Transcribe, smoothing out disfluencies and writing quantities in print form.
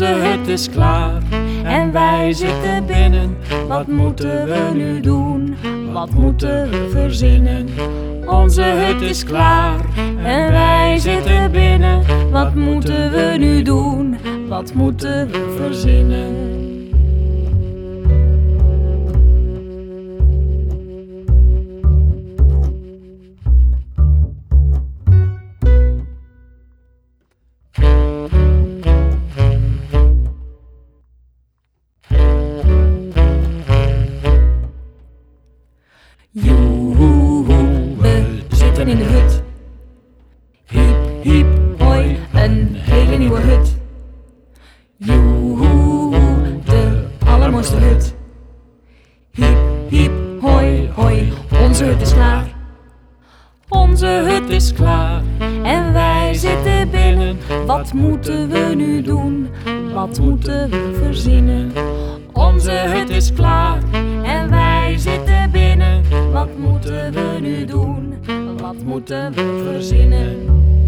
Onze hut is klaar en wij zitten binnen. Wat moeten we nu doen? Wat moeten we verzinnen? Onze hut is klaar en wij zitten binnen. Wat moeten we nu doen? Wat moeten we verzinnen? Joehoe, we zitten in de hut. Hiep, hiep, hoi, een hele nieuwe hut. Joehoe, de allermooiste hut. Hiep, hiep, hoi, hoi, onze hut is klaar. Onze hut is klaar En wij zitten binnen. Wat moeten we nu doen? Wat moeten we verzinnen? Onze hut is klaar En wij zitten binnen. Wat moeten we nu doen? Wat moeten we verzinnen?